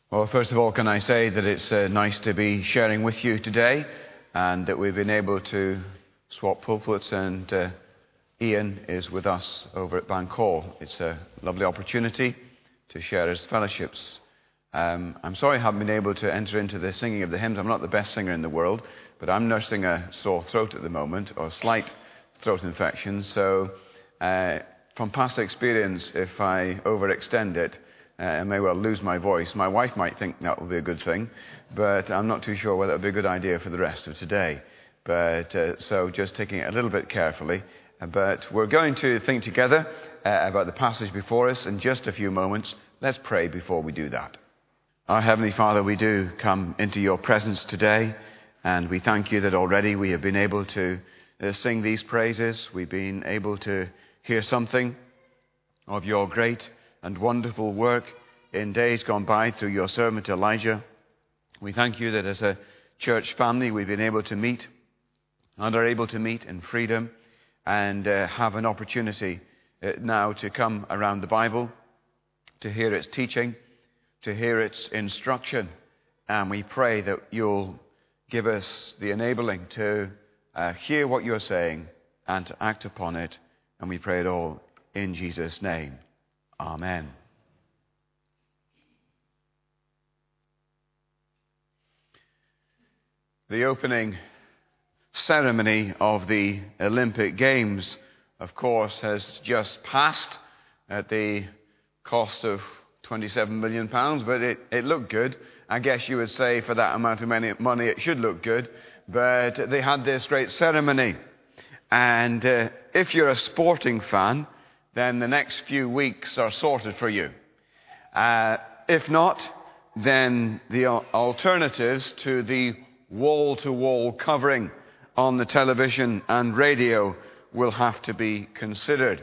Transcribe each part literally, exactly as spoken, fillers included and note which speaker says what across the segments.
Speaker 1: Well, first of all, can I say that it's uh, nice to be sharing with you today, and that we've been able to swap pulpits, and uh, Ian is with us over at Bank Hall. It's a lovely opportunity to share his fellowships. Um, I'm sorry I haven't been able to enter into the singing of the hymns. I'm not the best singer in the world, but I'm nursing a sore throat at the moment, or a slight throat infection. So uh, from past experience, if I overextend it, Uh, I may well lose my voice. My wife might think that will be a good thing, but I'm not too sure whether it will be a good idea for the rest of today. But uh, so just taking it a little bit carefully. Uh, but we're going to think together uh, about the passage before us in just a few moments. Let's pray before we do that. Our Heavenly Father, we do come into your presence today, and we thank you that already we have been able to uh, sing these praises. We've been able to hear something of your great and wonderful work in days gone by through your servant Elijah. We thank you that as a church family we've been able to meet and are able to meet in freedom and uh, have an opportunity uh, now to come around the Bible, to hear its teaching, to hear its instruction. And we pray that you'll give us the enabling to uh, hear what you're saying and to act upon it. And we pray it all in Jesus' name. Amen. The opening ceremony of the Olympic Games, of course, has just passed at the cost of twenty-seven million pounds, but it, it looked good. I guess you would say for that amount of money it should look good, but they had this great ceremony. And uh, if you're a sporting fan, then the next few weeks are sorted for you. Uh, if not, then the alternatives to the wall-to-wall covering on the television and radio will have to be considered.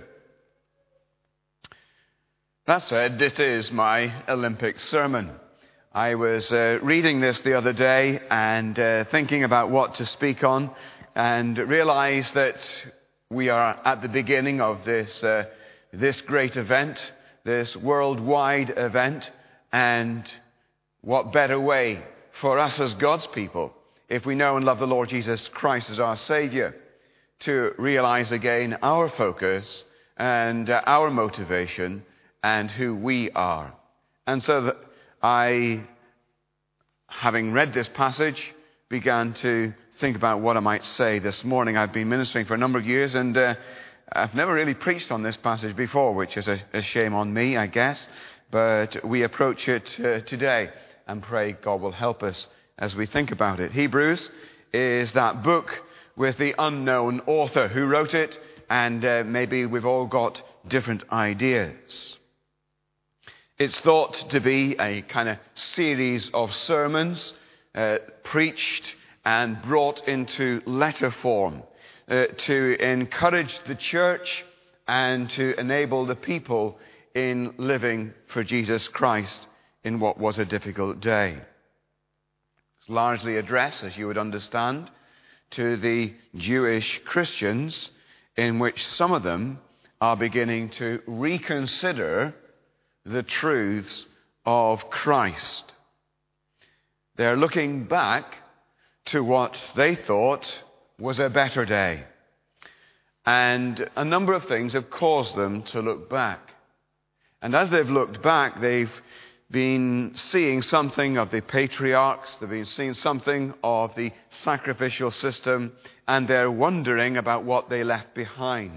Speaker 1: That said, this is my Olympic sermon. I was uh, reading this the other day and uh, thinking about what to speak on, and realized that we are at the beginning of this uh, this great event, this worldwide event, and what better way for us as God's people, if we know and love the Lord Jesus Christ as our Savior, to realize again our focus and uh, our motivation and who we are. And so that I, having read this passage, began to think about what I might say this morning. I've been ministering for a number of years, and uh, I've never really preached on this passage before, which is a, a shame on me, I guess. But we approach it uh, today and pray God will help us as we think about it. Hebrews is that book with the unknown author who wrote it, and uh, maybe we've all got different ideas. It's thought to be a kind of series of sermons uh, preached and brought into letter form uh, to encourage the church and to enable the people in living for Jesus Christ in what was a difficult day. It's largely addressed, as you would understand, to the Jewish Christians, in which some of them are beginning to reconsider the truths of Christ. They're looking back to what they thought was a better day. And a number of things have caused them to look back. And as they've looked back, they've been seeing something of the patriarchs, they've been seeing something of the sacrificial system, and they're wondering about what they left behind.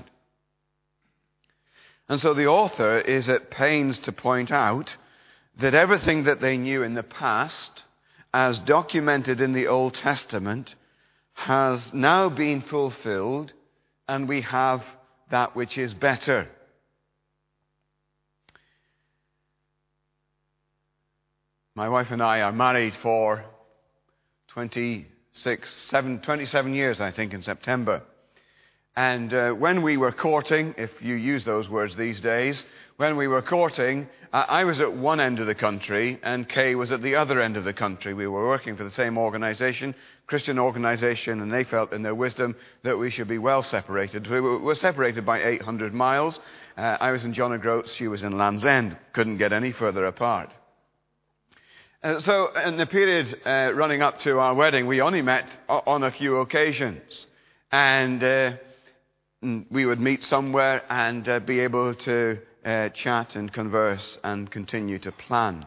Speaker 1: And so the author is at pains to point out that everything that they knew in the past, as documented in the Old Testament, has now been fulfilled, and we have that which is better. My wife and I are married for twenty-six, seven, twenty-seven years, I think, in September. And uh, when we were courting, if you use those words these days, when we were courting, uh, I was at one end of the country and Kay was at the other end of the country. We were working for the same organization, Christian organization, and they felt in their wisdom that we should be well separated. We were, were separated by eight hundred miles. Uh, I was in John O'Groats, she was in Land's End. Couldn't get any further apart. Uh, so in the period uh, running up to our wedding, we only met on a few occasions. And uh, we would meet somewhere and uh, be able to uh, chat and converse and continue to plan.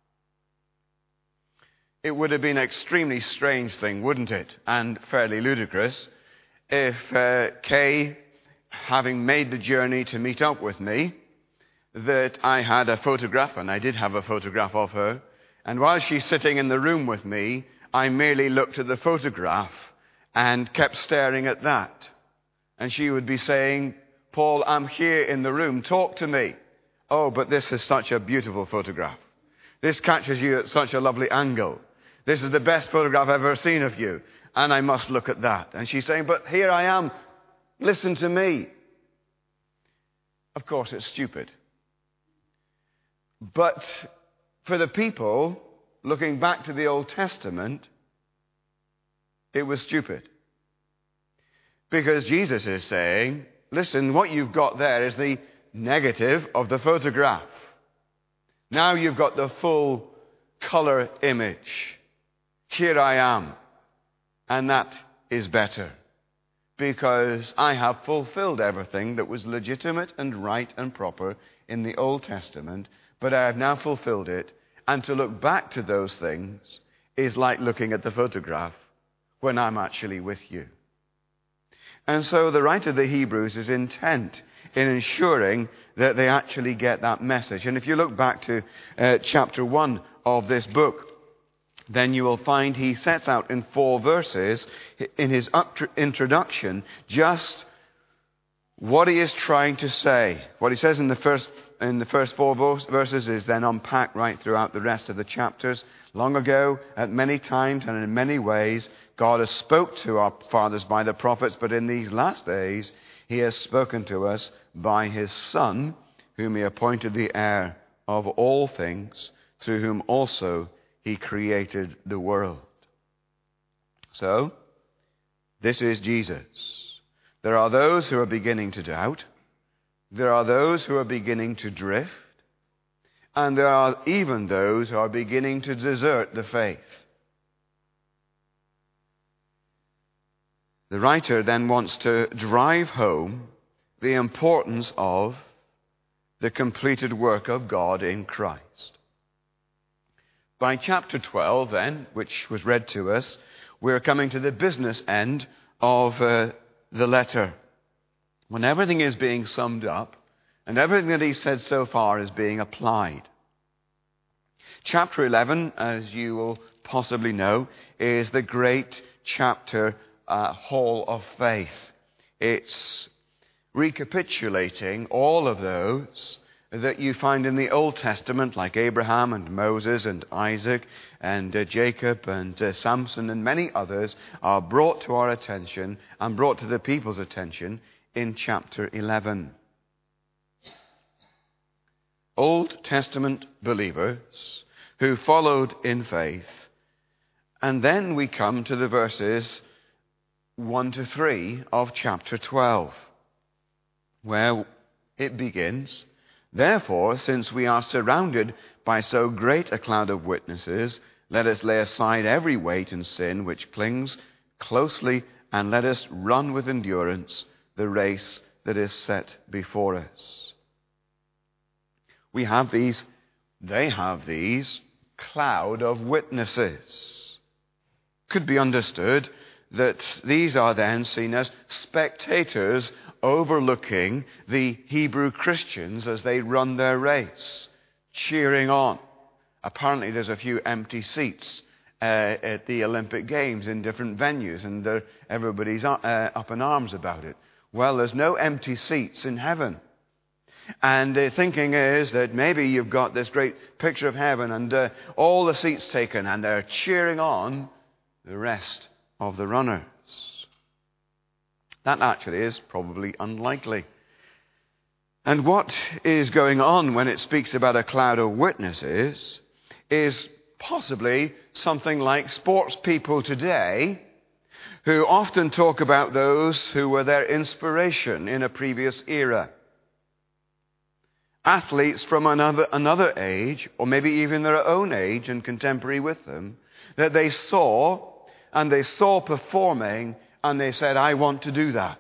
Speaker 1: It would have been an extremely strange thing, wouldn't it? And fairly ludicrous if uh, Kay, having made the journey to meet up with me, that I had a photograph, and I did have a photograph of her, and while she's sitting in the room with me, I merely looked at the photograph and kept staring at that. And she would be saying, Paul, I'm here in the room, talk to me. Oh, but this is such a beautiful photograph. This catches you at such a lovely angle. This is the best photograph I've ever seen of you, and I must look at that. And she's saying, but here I am, listen to me. Of course, it's stupid. But for the people, looking back to the Old Testament, it was stupid. Because Jesus is saying, listen, what you've got there is the negative of the photograph. Now you've got the full color image. Here I am. And that is better. Because I have fulfilled everything that was legitimate and right and proper in the Old Testament, but I have now fulfilled it. And to look back to those things is like looking at the photograph when I'm actually with you. And so the writer of the Hebrews is intent in ensuring that they actually get that message. And if you look back to uh, chapter one of this book, then you will find he sets out in four verses in his introduction just what he is trying to say. What he says in the first in the first four verses is then unpacked right throughout the rest of the chapters. Long ago, at many times and in many ways, God has spoke to our fathers by the prophets, but in these last days, he has spoken to us by his Son, whom he appointed the heir of all things, through whom also he created the world. So, this is Jesus. There are those who are beginning to doubt. There are those who are beginning to drift. And there are even those who are beginning to desert the faith. The writer then wants to drive home the importance of the completed work of God in Christ. By chapter twelve, then, which was read to us, we're coming to the business end of uh, the letter. When everything is being summed up, and everything that he said so far is being applied. Chapter eleven, as you will possibly know, is the great chapter uh, Hall of Faith. It's recapitulating all of those that you find in the Old Testament, like Abraham and Moses and Isaac and uh, Jacob and uh, Samson and many others, are brought to our attention and brought to the people's attention in chapter eleven. Old Testament believers who followed in faith. And then we come to the verses one to three of chapter twelve, where it begins, therefore, since we are surrounded by so great a cloud of witnesses, let us lay aside every weight and sin which clings closely, and let us run with endurance the race that is set before us. We have these, they have these cloud of witnesses. Could be understood that these are then seen as spectators overlooking the Hebrew Christians as they run their race, cheering on. Apparently there's a few empty seats uh, at the Olympic Games in different venues, and uh, everybody's uh, up in arms about it. Well, there's no empty seats in heaven. And the thinking is that maybe you've got this great picture of heaven and uh, all the seats taken, and they're cheering on the rest of the runners. That actually is probably unlikely. And what is going on when it speaks about a cloud of witnesses is possibly something like sports people today, who often talk about those who were their inspiration in a previous era. athletes from another, another age, or maybe even their own age and contemporary with them, that they saw, and they saw performing, and they said, I want to do that.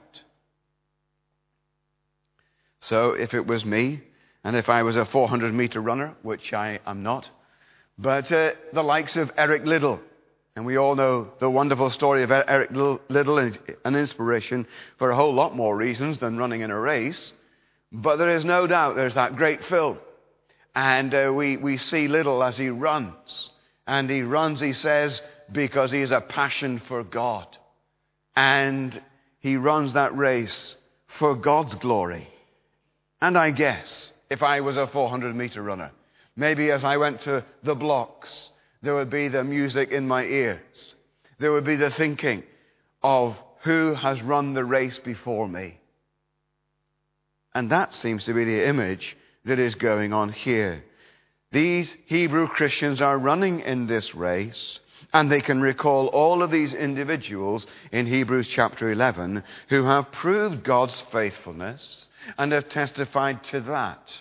Speaker 1: So if it was me, and if I was a four hundred meter runner, which I am not, but uh, the likes of Eric Liddell, and we all know the wonderful story of Eric Liddell, an inspiration for a whole lot more reasons than running in a race. But there is no doubt there's that great film. And uh, we, we see Liddell as he runs. And he runs, he says, because he has a passion for God. And he runs that race for God's glory. And I guess if I was a four hundred meter runner, maybe as I went to the blocks, there would be the music in my ears. There would be the thinking of who has run the race before me. And that seems to be the image that is going on here. These Hebrew Christians are running in this race, and they can recall all of these individuals in Hebrews chapter eleven who have proved God's faithfulness and have testified to that.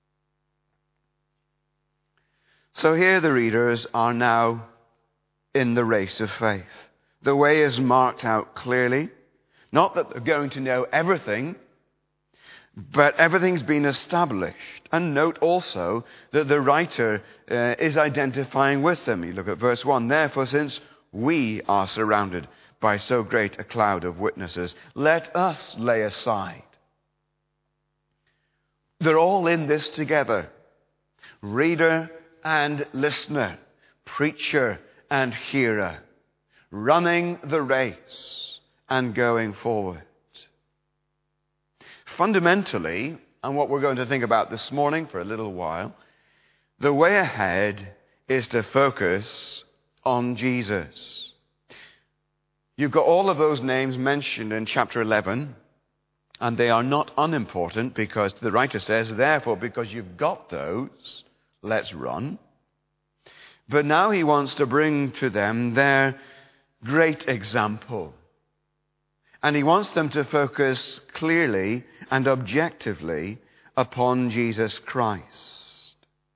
Speaker 1: So here the readers are now in the race of faith. The way is marked out clearly. Not that they're going to know everything, but everything's been established. And note also that the writer uh, is identifying with them. You look at verse one. Therefore, since we are surrounded by so great a cloud of witnesses, let us lay aside. They're all in this together. Reader and listener, preacher and hearer, running the race and going forward. Fundamentally, and what we're going to think about this morning for a little while, the way ahead is to focus on Jesus. You've got all of those names mentioned in chapter eleven, and they are not unimportant because the writer says, therefore, because you've got those, let's run. But now he wants to bring to them their great example. And he wants them to focus clearly and objectively upon Jesus Christ.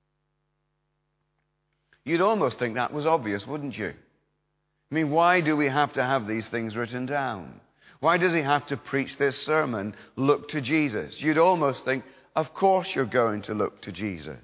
Speaker 1: You'd almost think that was obvious, wouldn't you? I mean, why do we have to have these things written down? Why does he have to preach this sermon, look to Jesus? You'd almost think, of course you're going to look to Jesus.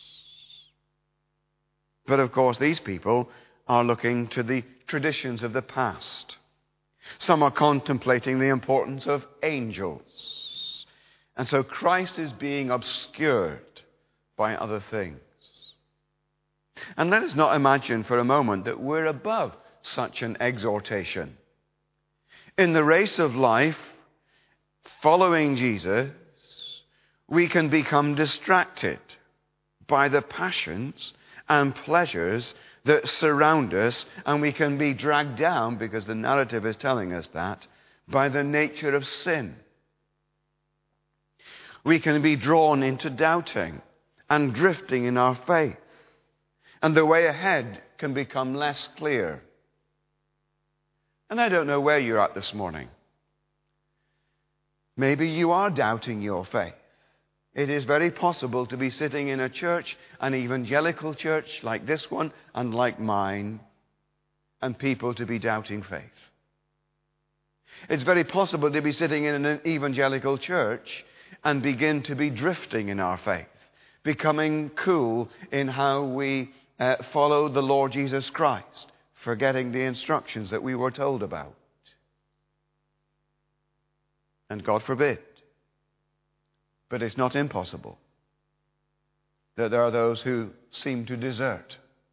Speaker 1: But of course, these people are looking to the traditions of the past. Some are contemplating the importance of angels. And so Christ is being obscured by other things. And let us not imagine for a moment that we're above such an exhortation. In the race of life, following Jesus, we can become distracted by the passions and pleasures that surround us, and we can be dragged down, because the narrative is telling us that, by the nature of sin. We can be drawn into doubting and drifting in our faith, and the way ahead can become less clear. And I don't know where you're at this morning. Maybe you are doubting your faith. It is very possible to be sitting in a church, an evangelical church like this one and like mine, and people to be doubting faith. It's very possible to be sitting in an evangelical church and begin to be drifting in our faith, becoming cool in how we uh, follow the Lord Jesus Christ, forgetting the instructions that we were told about. And God forbid, but it's not impossible that there are those who seem to desert.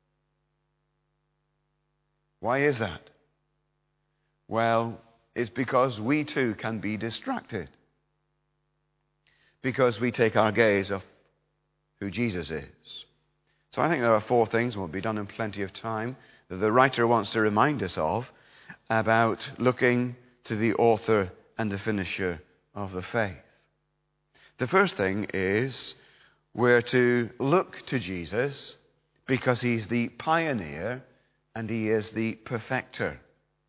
Speaker 1: Why is that? Well, it's because we too can be distracted. Because we take our gaze off who Jesus is. So I think there are four things, and will be done in plenty of time, that the writer wants to remind us of about looking to the author and the finisher of the faith. The first thing is we're to look to Jesus because he's the pioneer and he is the perfecter.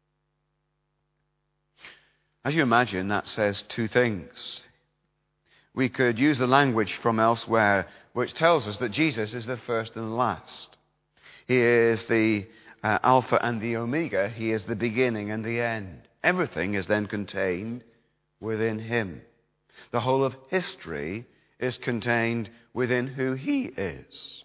Speaker 1: As you imagine, that says two things. we could use the language from elsewhere which tells us that Jesus is the first and last. He is the uh, Alpha and the Omega. He is the beginning and the end. Everything is then contained within him. The whole of history is contained within who he is.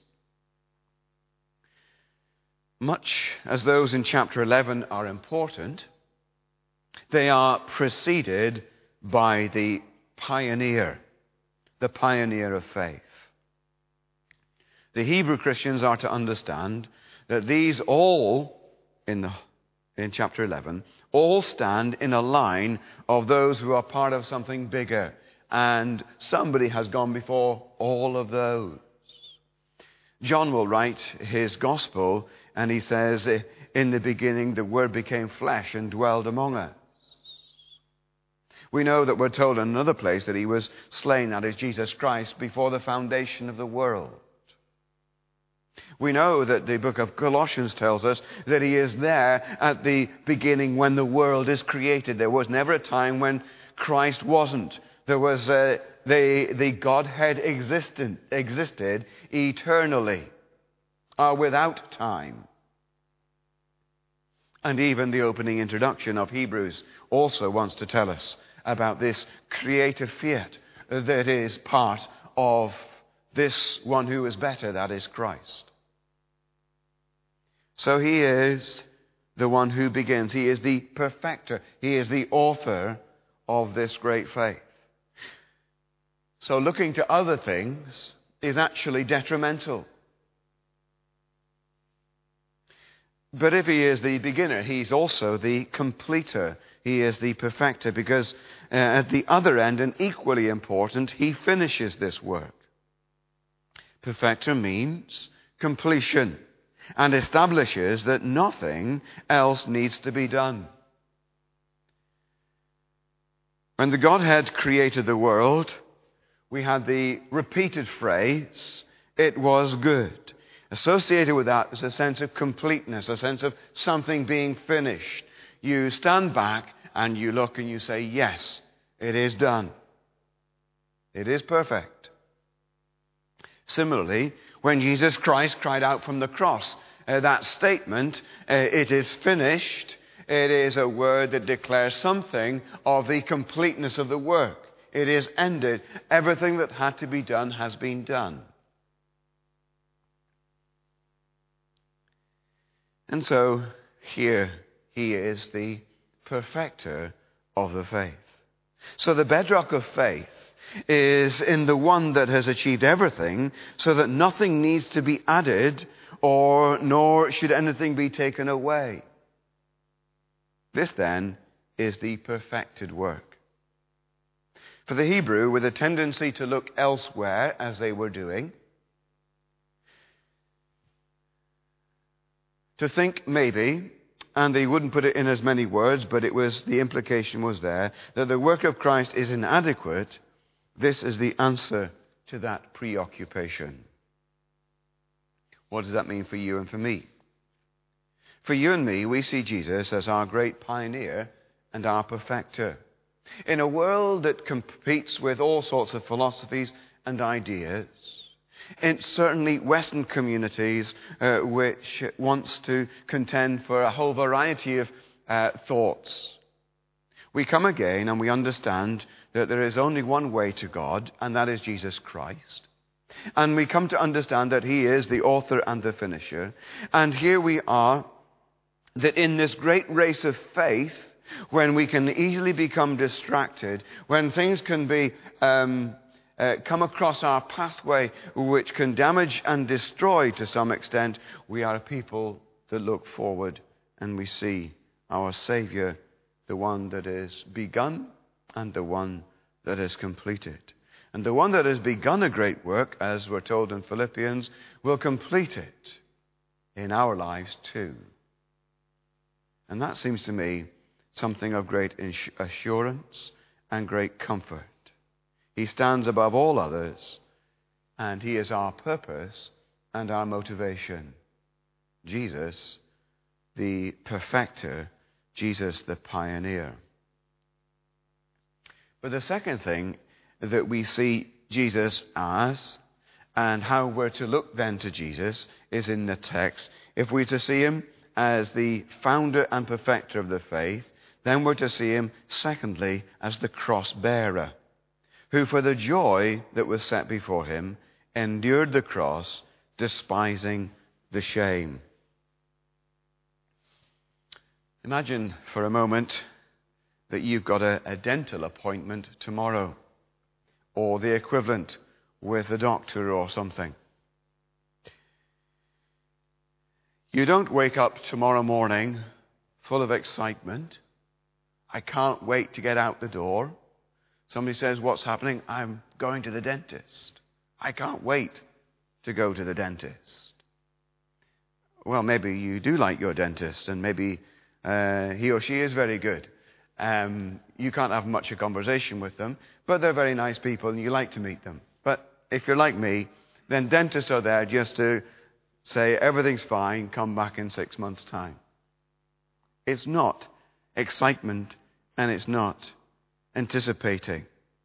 Speaker 1: Much as those in chapter eleven are important, they are preceded by the pioneer, the pioneer of faith. The Hebrew Christians are to understand that these all, in, the, in chapter eleven, all stand in a line of those who are part of something bigger. And somebody has gone before all of those. John will write his gospel, and he says, in the beginning the Word became flesh and dwelled among us. We know that we're told in another place that he was slain, that is Jesus Christ, before the foundation of the world. We know that the book of Colossians tells us that he is there at the beginning when the world is created. There was never a time when Christ wasn't. There was uh, the, the Godhead existed, existed eternally, uh, without time. And even the opening introduction of Hebrews also wants to tell us about this creative fiat that is part of this one who is better, that is Christ. So he is the one who begins. He is the perfecter. He is the author of this great faith. So looking to other things is actually detrimental. But if he is the beginner, he's also the completer. He is the perfecter, because uh, at the other end, and equally important, he finishes this work. Perfecter means completion, and establishes that nothing else needs to be done. When the Godhead created the world, we had the repeated phrase, "It was good." Associated with that is a sense of completeness, a sense of something being finished. You stand back and you look and you say, yes, it is done. It is perfect. Similarly, when Jesus Christ cried out from the cross, uh, that statement, uh, it is finished, it is a word that declares something of the completeness of the work. It is ended. Everything that had to be done has been done. And so here he is the perfecter of the faith. So the bedrock of faith is in the one that has achieved everything, so that nothing needs to be added, or nor should anything be taken away. This then is the perfected work. For the Hebrew, with a tendency to look elsewhere, as they were doing, to think maybe, and they wouldn't put it in as many words, but it was, the implication was there, that the work of Christ is inadequate. This is the answer to that preoccupation. What does that mean for you and for me? For you and me, we see Jesus as our great pioneer and our perfecter. In a world that competes with all sorts of philosophies and ideas, in certainly Western communities uh, which wants to contend for a whole variety of uh, thoughts, we come again and we understand that there is only one way to God, and that is Jesus Christ. And we come to understand that he is the author and the finisher. And here we are, that in this great race of faith, when we can easily become distracted, when things can be um, uh, come across our pathway which can damage and destroy to some extent, we are a people that look forward and we see our Savior, the one that is begun and the one that is completed. And the one that has begun a great work, as we're told in Philippians, will complete it in our lives too. And that seems to me something of great assurance and great comfort. He stands above all others, and he is our purpose and our motivation. Jesus, the perfecter, Jesus, the pioneer. But the second thing that we see Jesus as, and how we're to look then to Jesus is in the text. If we're to see him as the founder and perfecter of the faith, then we're to see him, secondly, as the cross bearer, who for the joy that was set before him endured the cross, despising the shame. Imagine for a moment that you've got a, a dental appointment tomorrow, or the equivalent with a doctor or something. You don't wake up tomorrow morning full of excitement. I can't wait to get out the door. Somebody says, what's happening? I'm going to the dentist. I can't wait to go to the dentist. Well, maybe you do like your dentist, and maybe uh, he or she is very good. Um, you can't have much of a conversation with them, but they're very nice people and you like to meet them. But if you're like me, then dentists are there just to say everything's fine, come back in six months' time. It's not excitement, and it's not anticipating.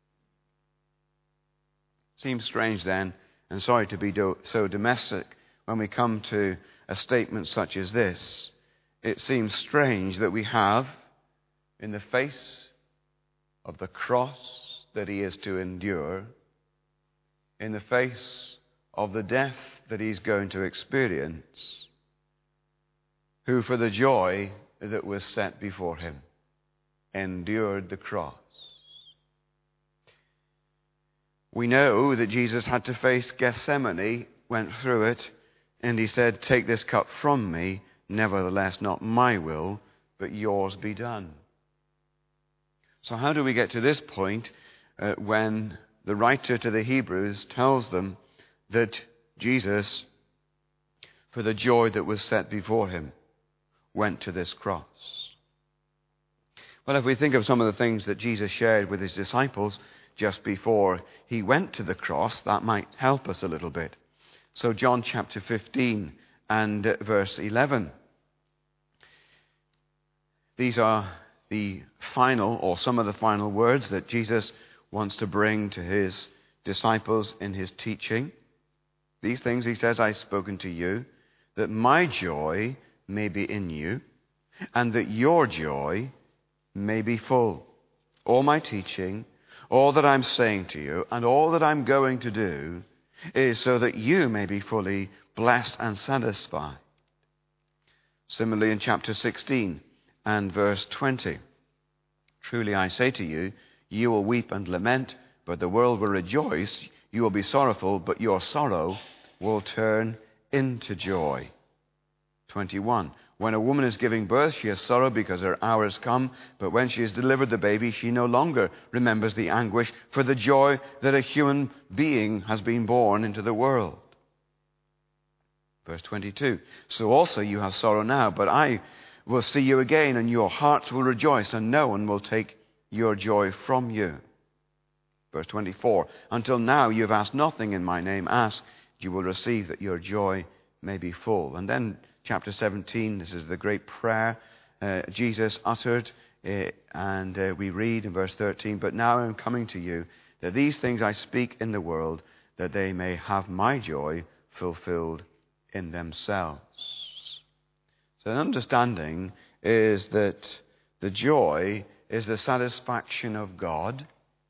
Speaker 1: Seems strange then, and sorry to be do- so domestic, when we come to a statement such as this. It seems strange that we have, in the face of the cross that he is to endure, in the face of the death that he's going to experience, who for the joy that was set before him endured the cross. We know that Jesus had to face Gethsemane, went through it, and he said, take this cup from me, nevertheless not my will, but yours be done. So how do we get to this point uh, when the writer to the Hebrews tells them that Jesus, for the joy that was set before him, went to this cross? Well, if we think of some of the things that Jesus shared with his disciples just before he went to the cross, that might help us a little bit. So John chapter fifteen and uh, verse eleven. These are the final, or some of the final words that Jesus wants to bring to his disciples in his teaching. These things, he says, I've spoken to you, that my joy may be in you, and that your joy may be full. All my teaching, all that I'm saying to you, and all that I'm going to do is so that you may be fully blessed and satisfied. Similarly, in chapter sixteen and verse twenty, truly I say to you, you will weep and lament, but the world will rejoice. You will be sorrowful, but your sorrow will turn into joy. twenty-one, when a woman is giving birth, she has sorrow because her hour has come, but when she has delivered the baby, she no longer remembers the anguish for the joy that a human being has been born into the world. Verse twenty-two, so also you have sorrow now, but I will see you again, and your hearts will rejoice, and no one will take your joy from you. Verse twenty-four, until now you have asked nothing in my name. Ask, you will receive, that your joy may be full. And then chapter seventeen, this is the great prayer uh, Jesus uttered, uh, and uh, we read in verse thirteen, but now I am coming to you, that these things I speak in the world, that they may have my joy fulfilled in themselves. So an understanding is that the joy is the satisfaction of God.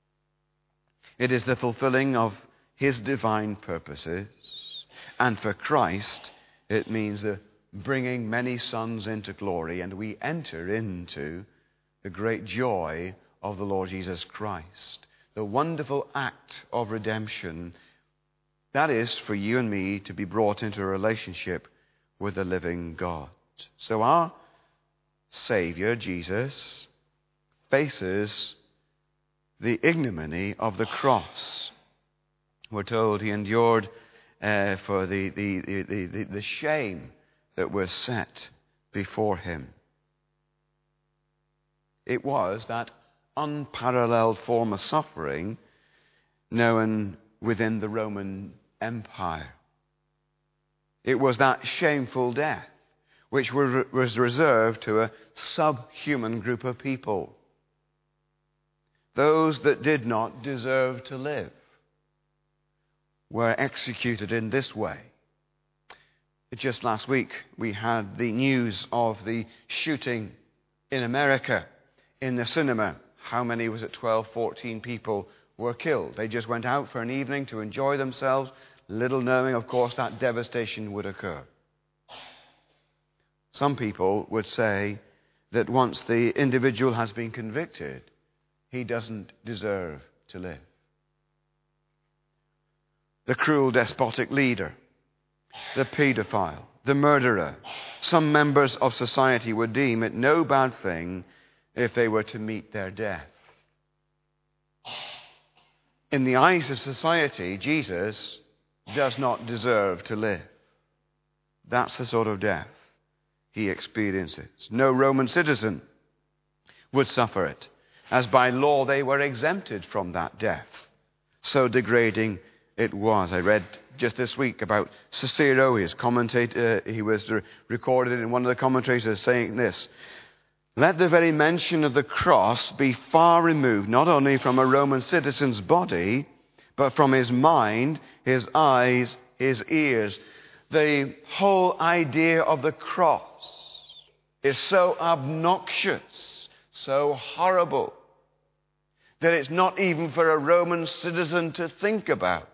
Speaker 1: It is the fulfilling of his divine purposes. And for Christ, it means the bringing many sons into glory, and we enter into the great joy of the Lord Jesus Christ. The wonderful act of redemption, that is for you and me to be brought into a relationship with the living God. So our Savior, Jesus, faces the ignominy of the cross. We're told he endured uh, for the, the, the, the, the shame that was set before him. It was that unparalleled form of suffering known within the Roman Empire. It was that shameful death which was reserved to a subhuman group of people. those that did not deserve to live, were executed in this way. Just last week, we had the news of the shooting in America in the cinema. How many was it? twelve, fourteen people were killed. They just went out for an evening to enjoy themselves, little knowing, of course, that devastation would occur. Some people would say that once the individual has been convicted, he doesn't deserve to live. The cruel, despotic leader, the paedophile, the murderer, some members of society would deem it no bad thing if they were to meet their death. In the eyes of society, Jesus does not deserve to live. That's the sort of death he experiences. No Roman citizen would suffer it, as by law they were exempted from that death. So degrading it was. I read just this week about Cicero, his commentator. He was recorded in one of the commentators as saying this: "Let the very mention of the cross be far removed, not only from a Roman citizen's body, but from his mind, his eyes, his ears." The whole idea of the cross is so obnoxious, so horrible, that it's not even for a Roman citizen to think about.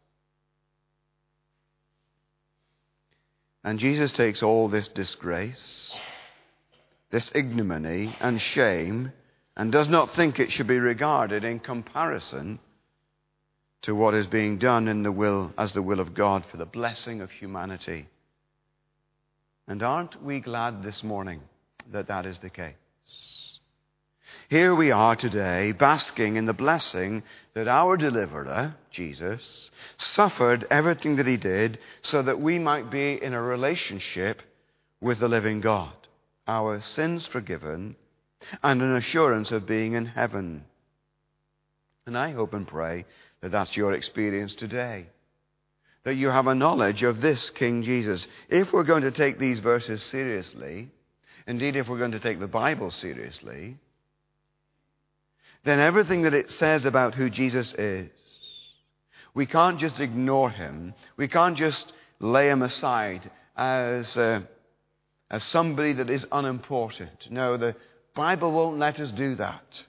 Speaker 1: And Jesus takes all this disgrace, this ignominy and shame, and does not think it should be regarded in comparison to what is being done in the will, as the will of God for the blessing of humanity. And aren't we glad this morning that that is the case? Here we are today, basking in the blessing that our deliverer, Jesus, suffered everything that he did so that we might be in a relationship with the living God, our sins forgiven, and an assurance of being in heaven. And I hope and pray that that's your experience today, that you have a knowledge of this King Jesus. If we're going to take these verses seriously, indeed if we're going to take the Bible seriously, then everything that it says about who Jesus is, we can't just ignore him. We can't just lay him aside as, uh, as somebody that is unimportant. No, the Bible won't let us do that.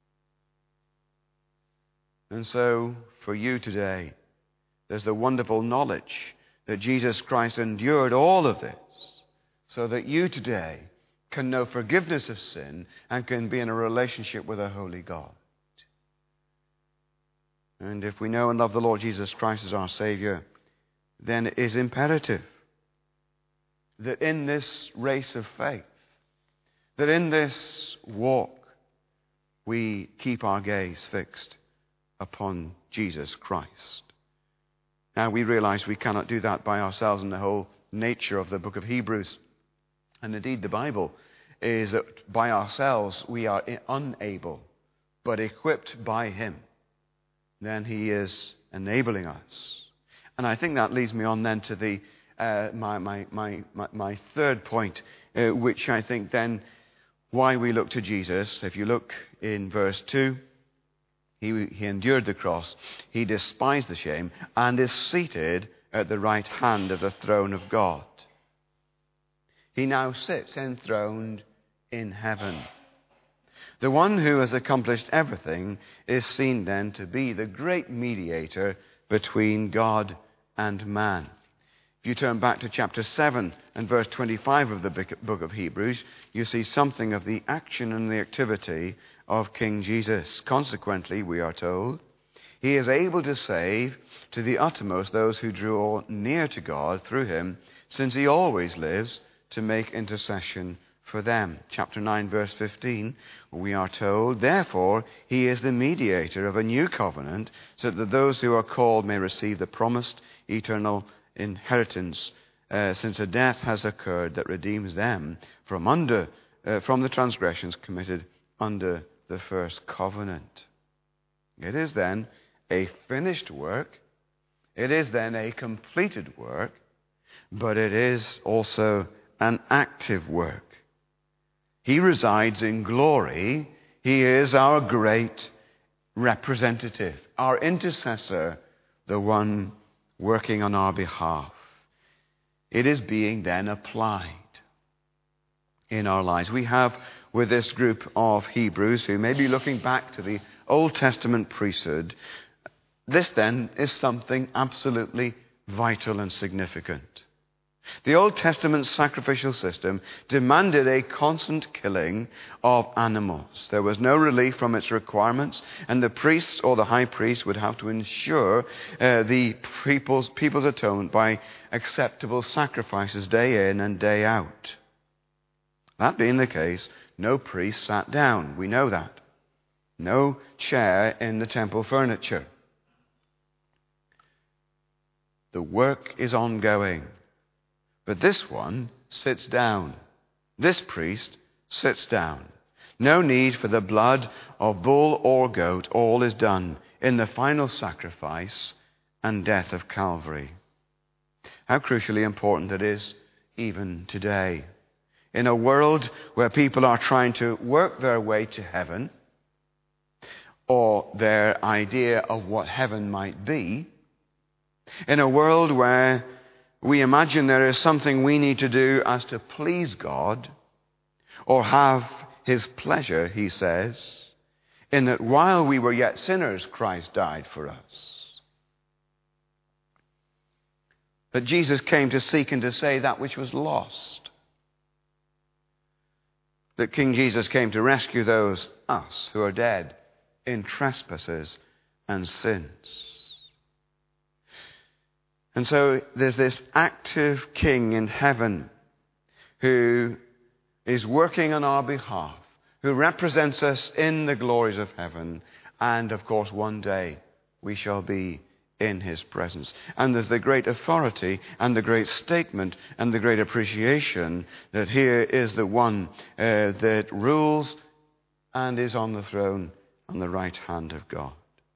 Speaker 1: And so, for you today, there's the wonderful knowledge that Jesus Christ endured all of this so that you today can know forgiveness of sin and can be in a relationship with a holy God. And if we know and love the Lord Jesus Christ as our Savior, then it is imperative that in this race of faith, that in this walk, we keep our gaze fixed upon Jesus Christ. Now we realize we cannot do that by ourselves, and the whole nature of the book of Hebrews, and indeed the Bible, is that by ourselves we are unable, but equipped by him, then he is enabling us. And I think that leads me on then to the uh, my, my, my, my, my third point, uh, which I think then why we look to Jesus. If you look in verse two, he, he endured the cross, he despised the shame, and is seated at the right hand of the throne of God. He now sits enthroned in heaven. The one who has accomplished everything is seen then to be the great mediator between God and man. If you turn back to chapter seven and verse twenty-five of the book of Hebrews, you see something of the action and the activity of King Jesus. Consequently, we are told, he is able to save to the uttermost those who draw near to God through him, since he always lives to make intercession for them. Chapter nine, verse fifteen, we are told, therefore, he is the mediator of a new covenant, so that those who are called may receive the promised eternal inheritance, uh, since a death has occurred that redeems them from under uh, from the transgressions committed under the first covenant. It is then a finished work. It is then a completed work, but it is also an active work. He resides in glory. He is our great representative, our intercessor, the one working on our behalf. It is being then applied in our lives. We have with this group of Hebrews who may be looking back to the Old Testament priesthood, this then is something absolutely vital and significant. The Old Testament sacrificial system demanded a constant killing of animals. There was no relief from its requirements, and the priests or the high priest would have to ensure uh, the people's, people's atonement by acceptable sacrifices day in and day out. That being the case, no priest sat down. We know that. No chair in the temple furniture. The work is ongoing. But this one sits down. This priest sits down. No need for the blood of bull or goat. All is done in the final sacrifice and death of Calvary. How crucially important it is even today. In a world where people are trying to work their way to heaven, or their idea of what heaven might be, in a world where we imagine there is something we need to do as to please God or have his pleasure, he says, in that while we were yet sinners, Christ died for us. That Jesus came to seek and to save that which was lost. That King Jesus came to rescue those, us, who are dead in trespasses and sins. And so there's this active King in heaven who is working on our behalf, who represents us in the glories of heaven. And of course, one day we shall be in his presence. And there's the great authority and the great statement and the great appreciation that here is the one uh, that rules and is on the throne on the right hand of God.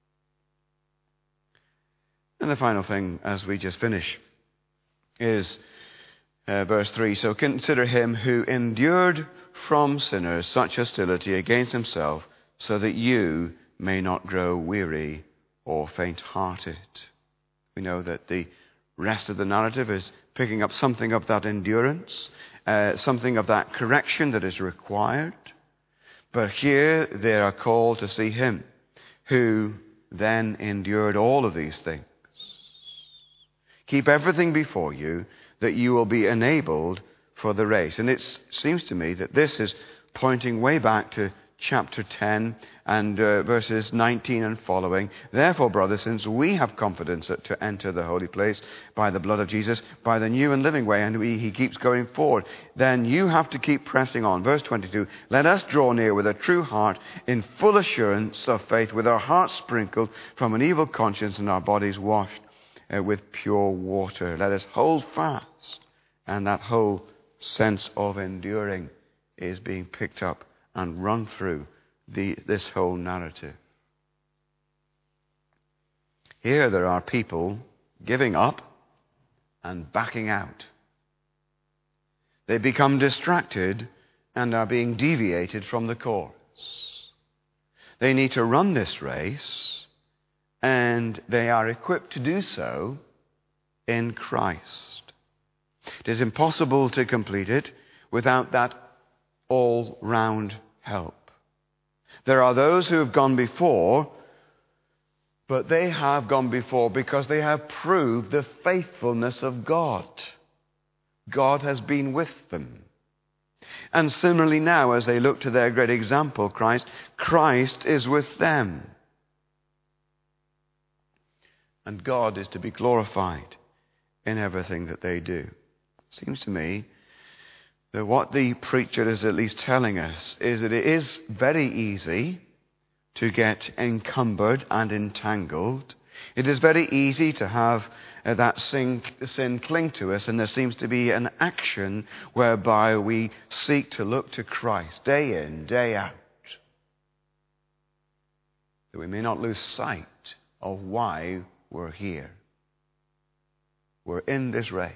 Speaker 1: And the final thing, as we just finish, is uh, verse three. So consider him who endured from sinners such hostility against himself, so that you may not grow weary or faint-hearted. We know that the rest of the narrative is picking up something of that endurance, uh, something of that correction that is required. But here they are called to see him who then endured all of these things. Keep everything before you, that you will be enabled for the race. And it seems to me that this is pointing way back to chapter ten and uh, verses nineteen and following. Therefore, brothers, since we have confidence to enter the holy place by the blood of Jesus, by the new and living way, and we, he keeps going forward, then you have to keep pressing on. Verse twenty-two, let us draw near with a true heart in full assurance of faith, with our hearts sprinkled from an evil conscience and our bodies washed uh, with pure water. Let us hold fast. And that whole sense of enduring is being picked up and run through the, this whole narrative. Here there are people giving up and backing out. They become distracted and are being deviated from the course. They need to run this race, and they are equipped to do so in Christ. It is impossible to complete it without that all-round help. There are those who have gone before, but they have gone before because they have proved the faithfulness of God. God has been with them. And similarly now, as they look to their great example, Christ, Christ is with them. And God is to be glorified in everything that they do. It seems to me that what the preacher is at least telling us is that it is very easy to get encumbered and entangled. It is very easy to have uh, that sin, sin cling to us, and there seems to be an action whereby we seek to look to Christ day in, day out, that we may not lose sight of why we're here. We're in this race.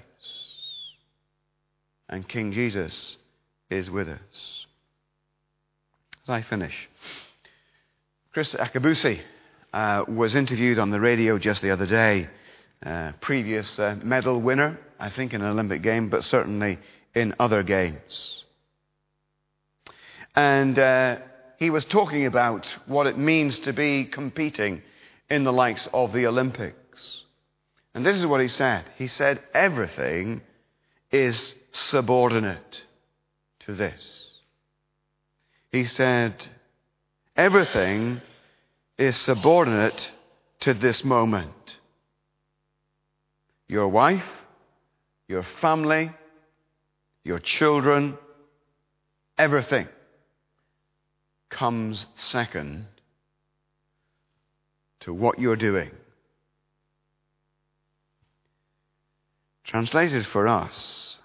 Speaker 1: And King Jesus is with us. As I finish, Chris Akabusi uh, was interviewed on the radio just the other day. Uh, previous uh, medal winner, I think, in an Olympic game, but certainly in other games. And uh, he was talking about what it means to be competing in the likes of the Olympics. And this is what he said. He said, everything is subordinate to this. He said, everything is subordinate to this moment. Your wife, your family, your children, everything comes second to what you're doing. Translated for us,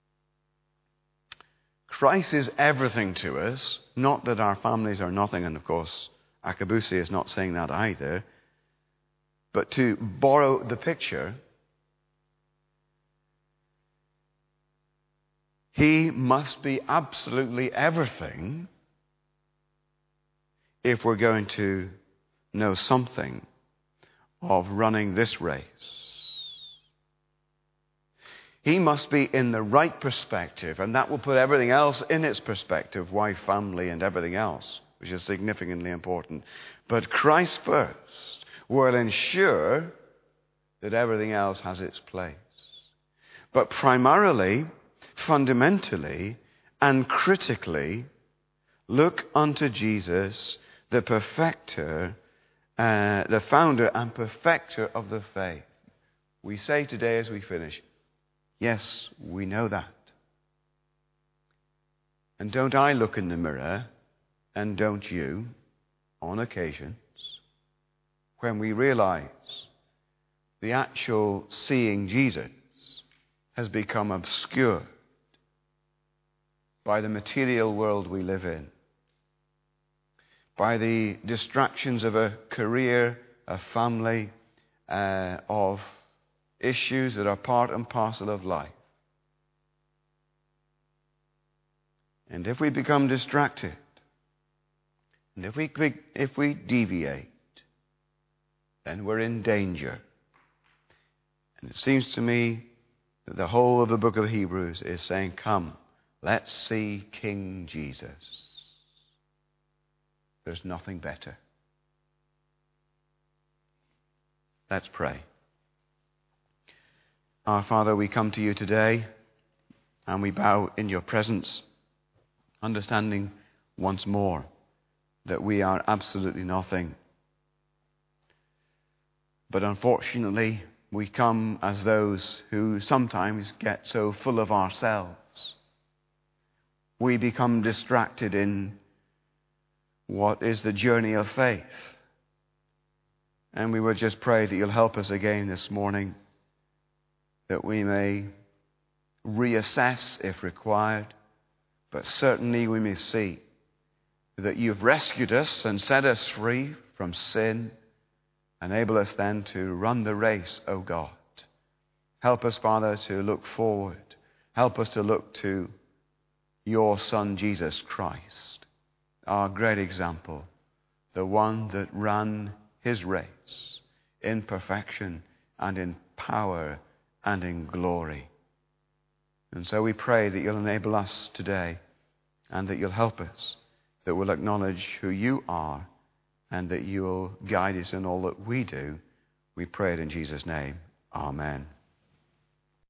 Speaker 1: Christ is everything to us, not that our families are nothing, and of course, Akabusi is not saying that either, but to borrow the picture, he must be absolutely everything if we're going to know something of running this race. He must be in the right perspective, and that will put everything else in its perspective, wife, family, and everything else, which is significantly important. But Christ first will ensure that everything else has its place. But primarily, fundamentally, and critically, look unto Jesus, the perfecter, uh, the founder and perfecter of the faith. We say today as we finish, yes, we know that. And don't I look in the mirror, and don't you, on occasions, when we realize the actual seeing Jesus has become obscured by the material world we live in, by the distractions of a career, a family, uh, of issues that are part and parcel of life. And if we become distracted, and if we, if we deviate, then we're in danger. And it seems to me that the whole of the book of Hebrews is saying, come, let's see King Jesus. There's nothing better. Let's pray. Our Father, we come to you today and we bow in your presence, understanding once more that we are absolutely nothing. But unfortunately, we come as those who sometimes get so full of ourselves. We become distracted in what is the journey of faith. And we would just pray that you'll help us again this morning, that we may reassess if required, but certainly we may see that you've rescued us and set us free from sin. Enable us then to run the race, O God. Help us, Father, to look forward. Help us to look to your Son, Jesus Christ, our great example, the one that ran his race in perfection and in power and in glory. And so we pray that you'll enable us today and that you'll help us, that we'll acknowledge who you are and that you will guide us in all that we do. We pray it in Jesus' name. Amen.